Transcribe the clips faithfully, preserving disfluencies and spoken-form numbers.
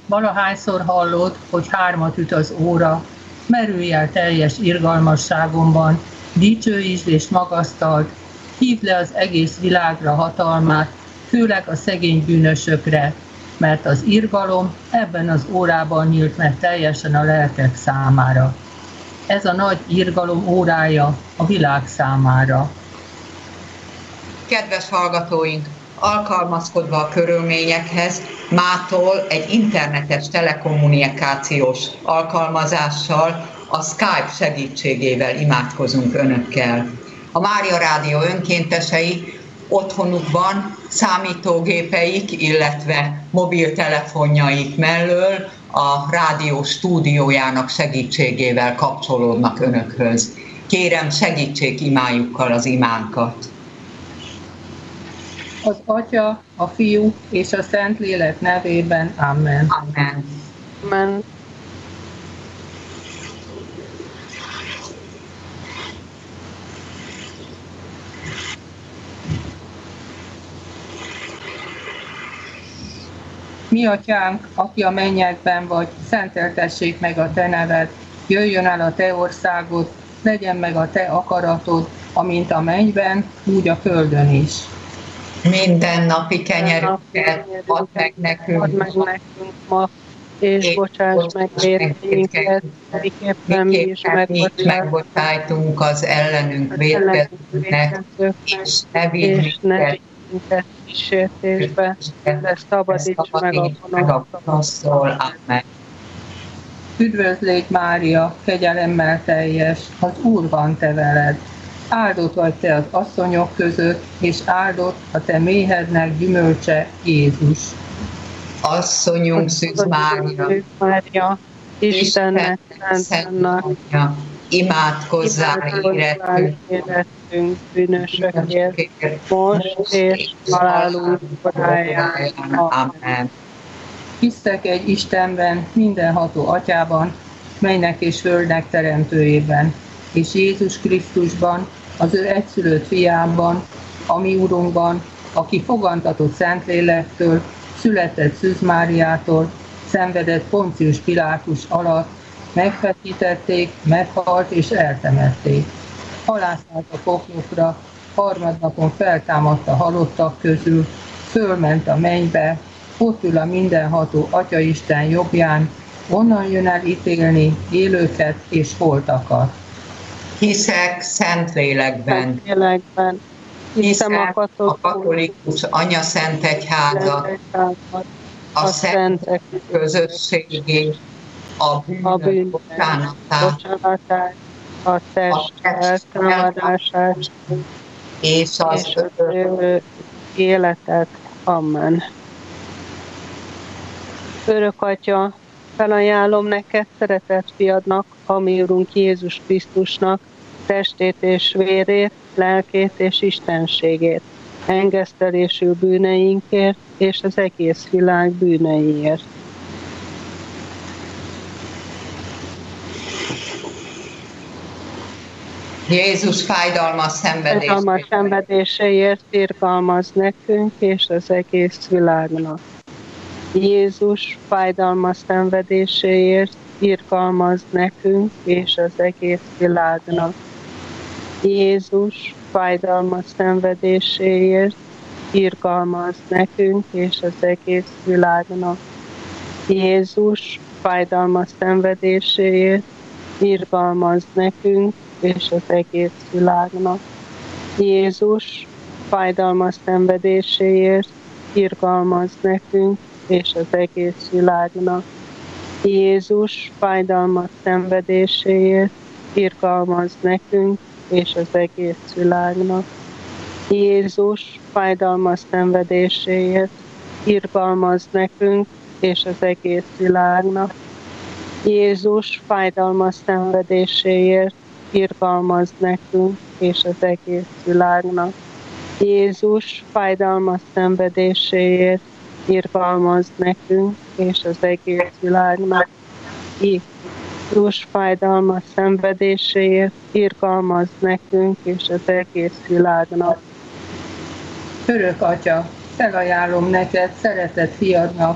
Valahányszor hallod, hogy hármat üt az óra, merülj el teljes irgalmasságomban, dicsőítsd és magasztald, hívd le az egész világra hatalmát, főleg a szegény bűnösökre, mert az irgalom ebben az órában nyílt meg teljesen a lelkek számára. Ez a nagy irgalom órája a világ számára. Kedves hallgatóink, alkalmazkodva a körülményekhez, mától egy internetes telekommunikációs alkalmazással, a Skype segítségével imádkozunk önökkel. A Mária Rádió önkéntesei otthonukban számítógépeik, illetve mobiltelefonjaik mellől a rádió stúdiójának segítségével kapcsolódnak önökhöz. Kérem, segítsék imájukkal az imánkat. Az Atya, a Fiú és a Szentlélek nevében. Amen. Amen. Amen. Mi atyánk, aki a mennyekben vagy, szenteltessék meg a te neved, jöjjön el a te országod, legyen meg a te akaratod, amint a mennyben, úgy a földön is. Minden napi kenyerünket add meg nekünk, add meg nekünk ma, és, és bocsáss meg vétkeinket, miképpen mi is megbocsájtunk az ellenünk vétkezőknek, és ne vigy minket kísértésbe, de szabadíts meg a gonosztól. Amen. Üdvözlégy Mária, kegyelemmel teljes, az Úr van te veled. Áldott vagy te az asszonyok között, és áldott a te méhednek gyümölcse, Jézus. Asszonyunk Szűz Mária, Istennek szentnek, imádkozzál érettünk bűnösökért, most és halálunk koráján. Amen. Hiszek egy Istenben, mindenható Atyában, mennek és földnek teremtőjében, és Jézus Krisztusban, az ő egyszülött fiában, a mi Urunkban, aki fogantatott Szentlélektől, született Szűz Máriától, szenvedett Poncius Pilátus alatt, megfeszítették, meghalt és eltemették. Halászállt a poklokra, harmadnapon feltámadt a halottak közül, fölment a mennybe, ott ül a mindenható Atyaisten jobbján, onnan jön el ítélni élőket és holtakat. Hiszek Szentlélekben, Szentlélekben. Hiszem a katolikus anyaszentegyházat, a szentek közösségét, a bűnök bocsánatát, a test eltámadását és az örök életet. Amen. Örök Atya, felajánlom neked szeretett fiadnak, a mi Urunk Jézus Krisztusnak, testét és vérét, lelkét és istenségét, engesztelésű bűneinkért és az egész világ bűneiért. Jézus fájdalmas szenvedéséért. Fájdalmas szenvedéséért irgalmaz nekünk és az egész világnak. Jézus fájdalmas szenvedéséért irgalmaz nekünk és az egész világnak. Jézus fájdalmas szenvedéséért irgalmaz nekünk és az egész világnak. Jézus fájdalmas szenvedéséért irgalmaz nekünk és az egész világnak. Jézus fájdalmas szenvedéséért irgalmaz nekünk és az egész világnak. Jézus fájdalmas szenvedéséért irgalmaz nekünk és az egész világnak. Jézus fájdalmas szenvedéséért irgalmaz nekünk és az egész világnak. Jézus fájdalmas szenvedéséért irgalmaz nekünk és az egész világnak. Jézus fájdalmas szenvedéséért irgalmaz nekünk és az egész világnak. Jézus fájdalmas szenvedéséért irgalmaz nekünk és az egész világnak. Örök Atya, felajánlom neked szeretett fiadnak,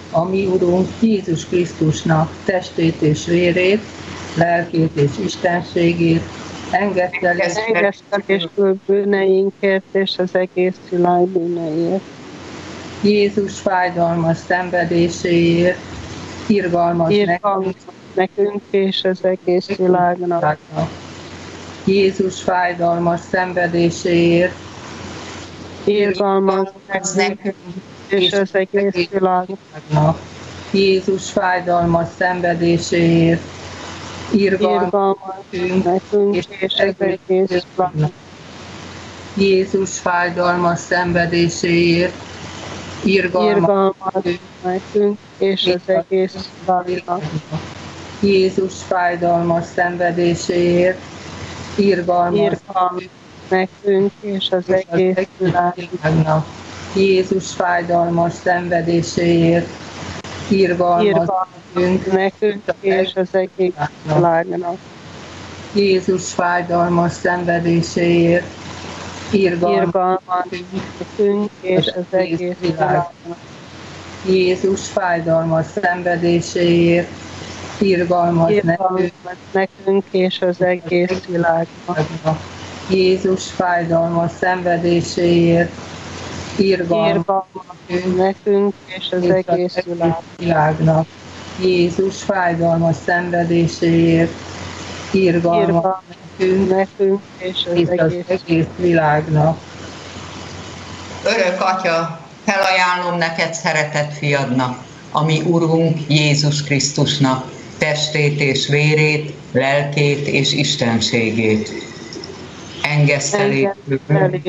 a mi Urunk Jézus Krisztusnak testét és vérét, lelkét és istenségét, engesztelésből bűneinkért és az egész világ bűneiért. Jézus fájdalmas szenvedéséért, irgalmas nekünk, nekünk és az egész világnak. Jézus fájdalmas szenvedéséért, irgalmas nekünk és az egész világnak. Jézus fájdalmas szenvedéséért, irgalmas nekünk és az egész világnak. Jézus fájdalmas szenvedéséért, irgalmas nekünk és az egész világnak. Jézus fájdalmas szenvedéséért, irgalmas nekünk és az egész világnak. Jézus fájdalmas szenvedéséért, irgalmas nekünk és az egész világnak. Jézus fájdalmas szenvedéséért, irgalmas nekünk és az egész világnak. Jézus fájdalmas szenvedéséért, irgalmas nekünk és az egész világnak. Jézus fájdalmas szenvedéséért, irgalmas nekünk és az egész világnak. Jézus fájdalmas szenvedéséért, irgalmas nekünk és az egész világnak. Örök Atya, felajánlom neked szeretett fiadnak, a mi Urunk Jézus Krisztusnak testét és vérét, lelkét és istenségét. Engesztelésből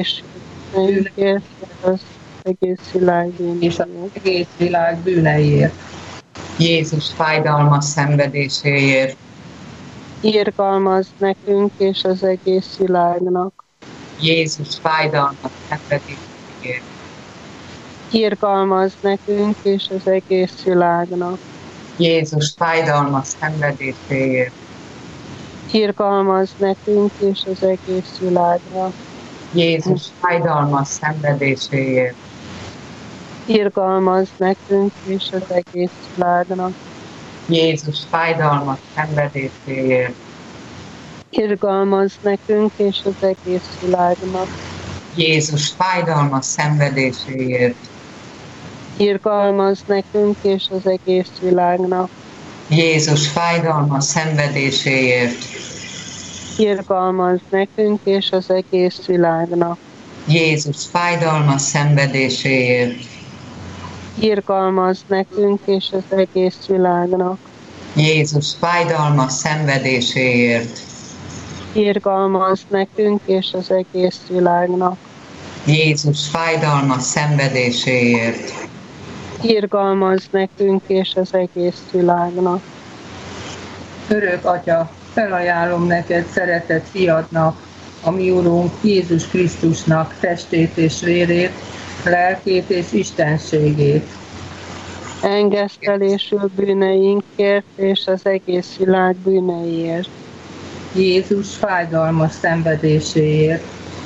az egész világ és az egész világ bűneiért. Jézus fájdalmas szenvedéséért, irgalmaz nekünk és az egész világnak. Jézus fájdalmas szenvedéséért, irgalmaz nekünk és az egész világnak. Jézus fájdalmas szenvedéséért, irgalmaz nekünk és az egész világnak. Jézus fájdalmas szenvedéséért, irgalmaz nekünk és az egész világnak. Jézus fájdalmas szenvedéséért, irgalmaz nekünk és az egész világnak. Jézus fájdalmas szenvedéséért, irgalmaz nekünk és az egész világnak. Jézus fájdalmas szenvedéséért, irgalmaz nekünk és az egész világnak. Jézus fájdalmas szenvedéséért, irgalmaz nekünk és az egész világnak. Jézus fájdalmas szenvedéséért, irgalmaz nekünk és az egész világnak. Jézus fájdalmas szenvedéséért, irgalmaz nekünk és az egész világnak. Örök Atya, felajánlom neked szeretett fiadnak, a mi Urunk Jézus Krisztusnak testét és vérét, lelkét és istenségét. Engesztelésül bűneinkért és az egész világ bűneiért. Jézus fájdalmas szenvedéséért,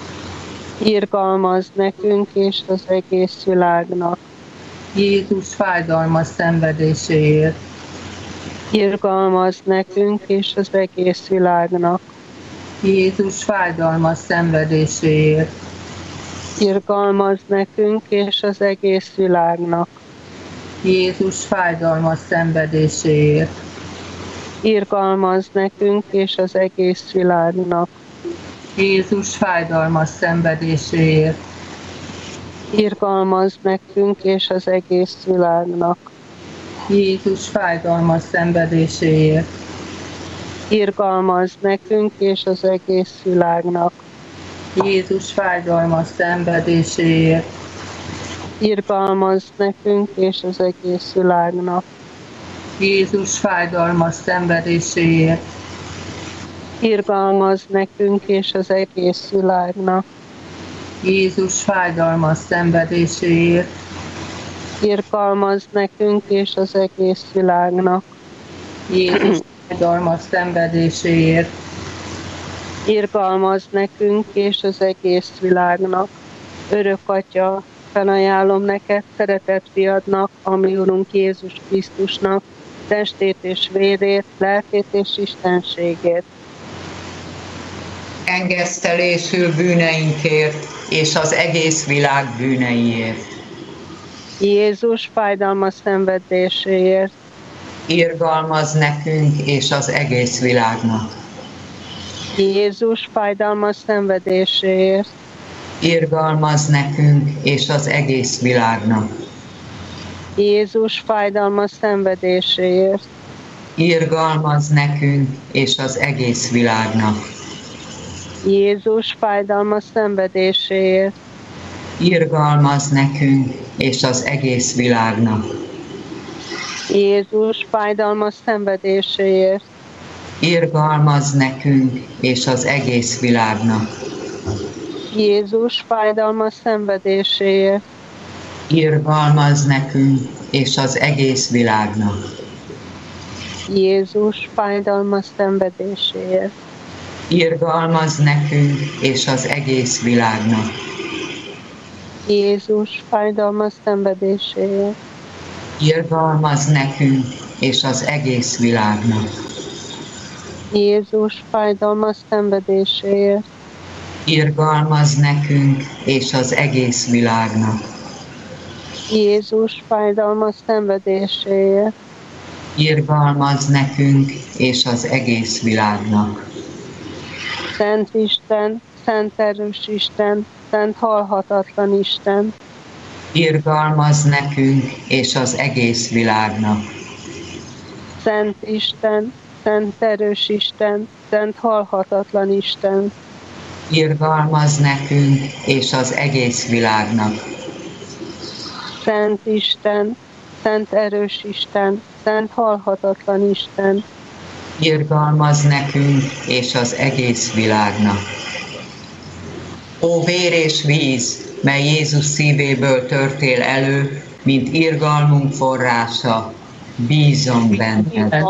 irgalmaz nekünk és az egész világnak. Jézus fájdalmas szenvedéséért, irgalmaz nekünk és az egész világnak. Jézus fájdalmas szenvedéséért, irgalmaz nekünk és az egész világnak. Jézus fájdalmas szenvedéséért, irgalmaz nekünk és az egész világnak. Jézus fájdalmas szenvedéséért, irgalmaz nekünk és az egész világnak. Jézus fájdalmas szenvedéséért, irgalmaz nekünk és az egész világnak. Jézus fájdalmas szenvedéséért, irgalmaz nekünk és az egész világnak. Jézus fájdalmas szenvedéséért, irgalmaz nekünk és az egész világnak. Jézus fájdalmas szenvedéséért, irgalmaz nekünk és az egész világnak. Jézus fájdalmas szenvedéséért, irgalmaz nekünk és az egész világnak. Örök Atya, felajánlom neked szeretett fiadnak, ami Urunk Jézus Krisztusnak, testét és vérét, lelkét és istenségét. Engesztelésül bűneinkért és az egész világ bűneiért. Jézus fájdalmas szenvedéséért. Irgalmaz nekünk és az egész világnak. Jézus fájdalmas szenvedéséért. Irgalmaz nekünk és az egész világnak. Jézus fájdalmas szenvedéséért. Irgalmaz nekünk és az egész világnak. Jézus fájdalmas szenvedéséért. Irgalmaz nekünk és az egész világnak. Jézus fájdalmas szenvedéséért. Irgalmaz nekünk és az egész világnak. Jézus fájdalmas szenvedéséért. Irgalmaz nekünk és az egész világnak. Jézus fájdalmas szenvedéséért. Irgalmaz nekünk és az egész világnak. Jézus fájdalmas szenvedéséért. Irgalmaz nekünk és az egész világnak. Jézus fájdalmas szenvedéséért. Irgalmaz nekünk és az egész világnak. Jézus fájdalmas szenvedéséért. Irgalmaz nekünk és az egész világnak. Szent Isten, szent erős Isten, szent halhatatlan Isten. Irgalmaz nekünk és az egész világnak. Szent Isten, szent erős Isten, szent halhatatlan Isten. Irgalmaz nekünk és az egész világnak. Szent Isten, szent erős Isten, szent halhatatlan Isten. Irgalmaz nekünk és az egész világnak. Ó vér és víz, mely Jézus szívéből törtél elő, mint irgalmunk forrása, bízom benned.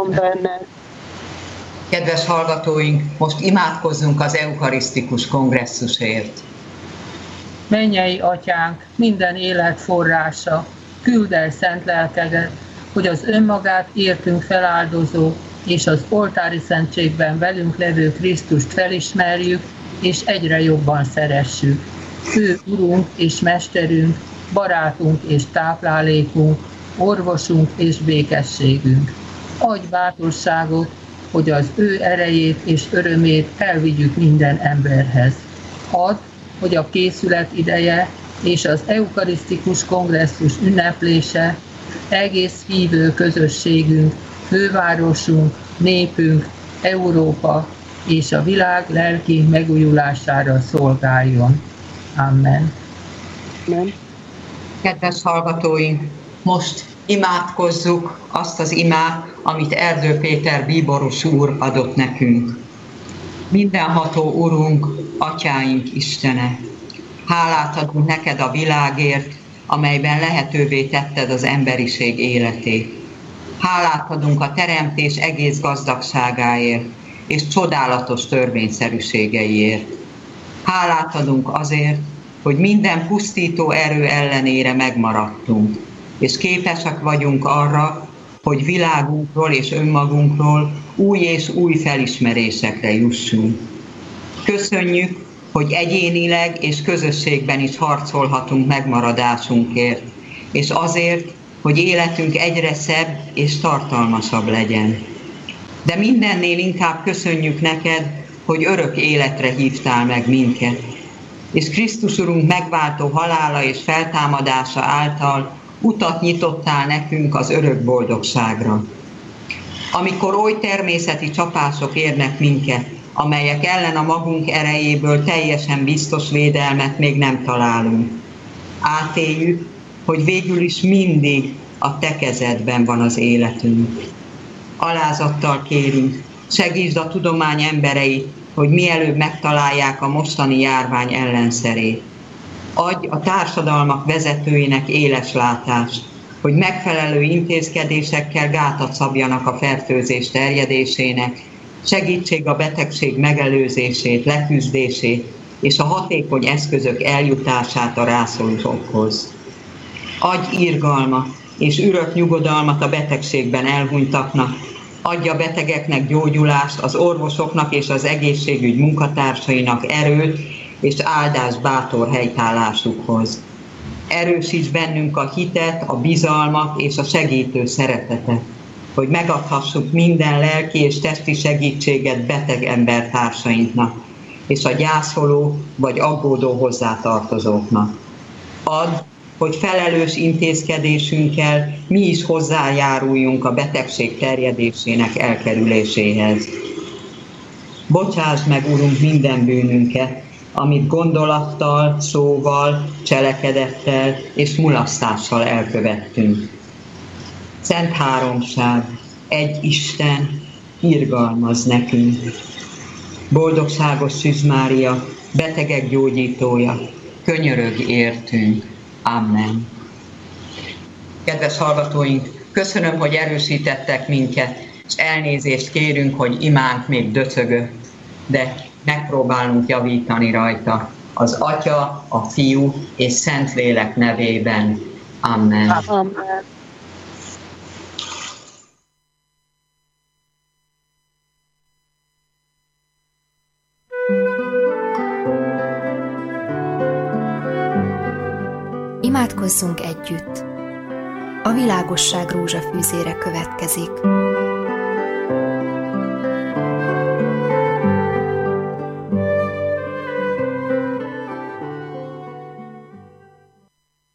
Kedves hallgatóink, most imádkozzunk az eukarisztikus kongresszusért. Mennyei Atyánk, minden élet forrása, küld el szent lelkedet, hogy az önmagát értünk feláldozó és az oltári szentségben velünk levő Krisztust felismerjük, és egyre jobban szeressük. Ő Urunk és Mesterünk, barátunk és táplálékunk, orvosunk és békességünk. Adj bátorságot, hogy az ő erejét és örömét elvigyük minden emberhez. Add, hogy a készület ideje és az eukarisztikus kongresszus ünneplése egész hívő közösségünk, fővárosunk, népünk, Európa és a világ lelki megújulására szolgáljon. Amen. Amen. Kedves hallgatóink, most imádkozzuk azt az imát, amit Erdő Péter bíboros úr adott nekünk. Mindenható Urunk, Atyáink Istene, hálát adunk neked a világért, amelyben lehetővé tetted az emberiség életét. Hálát adunk a teremtés egész gazdagságáért és csodálatos törvényszerűségeiért. Hálát adunk azért, hogy minden pusztító erő ellenére megmaradtunk, és képesek vagyunk arra, hogy világunkról és önmagunkról új és új felismerésekre jussunk. Köszönjük, hogy egyénileg és közösségben is harcolhatunk megmaradásunkért, és azért, hogy életünk egyre szebb és tartalmasabb legyen. De mindennél inkább köszönjük neked, hogy örök életre hívtál meg minket, és Krisztus Urunk megváltó halála és feltámadása által utat nyitottál nekünk az örök boldogságra. Amikor oly természeti csapások érnek minket, amelyek ellen a magunk erejéből teljesen biztos védelmet még nem találunk, átéljük, hogy végül is mindig a te kezedben van az életünk. Alázattal kérünk, segítsd a tudomány embereit, hogy mielőbb megtalálják a mostani járvány ellenszerét. Adj a társadalmak vezetőinek éles látást, hogy megfelelő intézkedésekkel gátat szabjanak a fertőzés terjedésének, segítség a betegség megelőzését, leküzdését, és a hatékony eszközök eljutását a rászorulókhoz. Adj irgalmat és örök nyugodalmat a betegségben elhunytaknak, adj a betegeknek gyógyulást, az orvosoknak és az egészségügy munkatársainak erőt és áldás bátor helytállásukhoz. Erősíts bennünk a hitet, a bizalmat és a segítő szeretetet, hogy megadhassuk minden lelki és testi segítséget beteg embertársainknak, és a gyászoló vagy aggódó hozzátartozóknak. Add, hogy felelős intézkedésünkkel mi is hozzájáruljunk a betegség terjedésének elkerüléséhez. Bocsásd meg, Urunk, minden bűnünket, amit gondolattal, szóval, cselekedettel és mulasztással elkövettünk. Szent Háromság, egy Isten, irgalmaz nekünk. Boldogságos Szűz Mária, betegek gyógyítója, könyörögj értünk. Amen. Kedves hallgatóink, köszönöm, hogy erősítettek minket, és elnézést kérünk, hogy imánk még döcögött, de megpróbálunk javítani rajta. Az Atya, a Fiú és Szentlélek nevében. Amen. Amen. Imádkozzunk együtt. A világosság rózsafűzére következik.